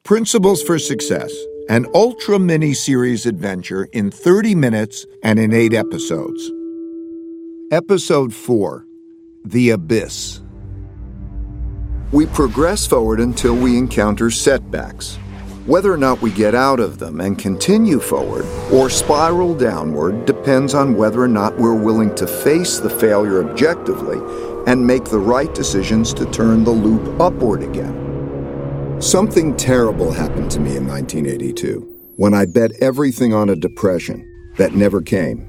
Principles for Success, an ultra mini-series adventure in 30 minutes and in 8 episodes. Episode 4, The Abyss. We progress forward until we encounter setbacks. Whether or not we get out of them and continue forward or spiral downward depends on whether or not we're willing to face the failure objectively and make the right decisions to turn the loop upward again. Something terrible happened to me in 1982 when I bet everything on a depression that never came.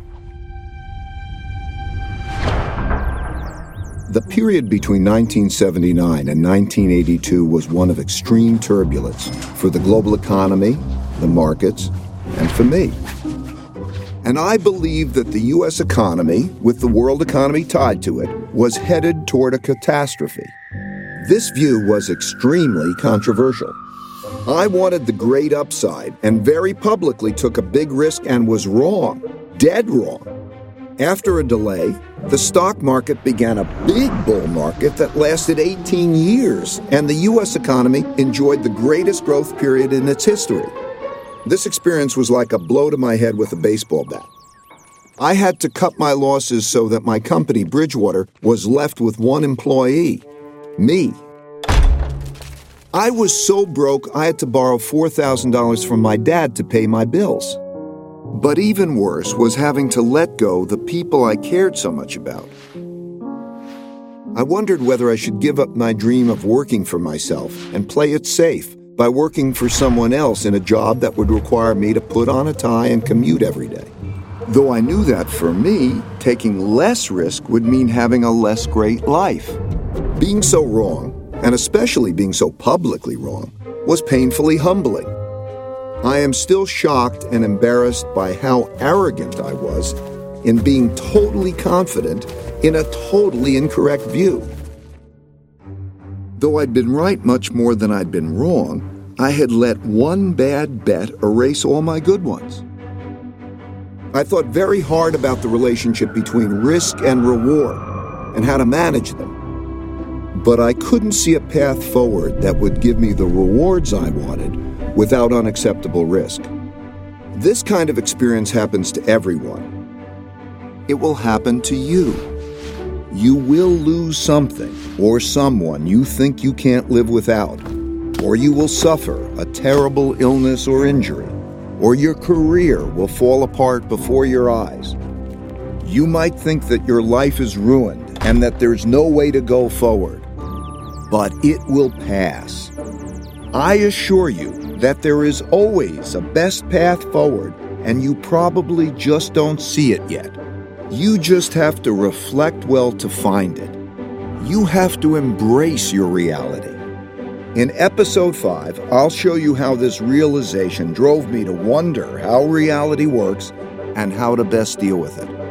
The period between 1979 and 1982 was one of extreme turbulence for the global economy, the markets, and for me. And I believed that the U.S. economy, with the world economy tied to it, was headed toward a catastrophe. This view was extremely controversial. I wanted the great upside and very publicly took a big risk and was wrong, dead wrong. After a delay, the stock market began a big bull market that lasted 18 years, and the U.S. economy enjoyed the greatest growth period in its history. This experience was like a blow to my head with a baseball bat. I had to cut my losses so that my company, Bridgewater, was left with one employee. Me. I was so broke I had to borrow $4,000 from my dad to pay my bills. But even worse was having to let go the people I cared so much about. I wondered whether I should give up my dream of working for myself and play it safe by working for someone else in a job that would require me to put on a tie and commute every day. Though I knew that for me, taking less risk would mean having a less great life. Being so wrong, and especially being so publicly wrong, was painfully humbling. I am still shocked and embarrassed by how arrogant I was in being totally confident in a totally incorrect view. Though I'd been right much more than I'd been wrong, I had let one bad bet erase all my good ones. I thought very hard about the relationship between risk and reward and how to manage them. But I couldn't see a path forward that would give me the rewards I wanted without unacceptable risk. This kind of experience happens to everyone. It will happen to you. You will lose something or someone you think you can't live without, or you will suffer a terrible illness or injury, or your career will fall apart before your eyes. You might think that your life is ruined and that there's no way to go forward. But it will pass. I assure you that there is always a best path forward, and you probably just don't see it yet. You just have to reflect well to find it. You have to embrace your reality. In Episode 5, I'll show you how this realization drove me to wonder how reality works and how to best deal with it.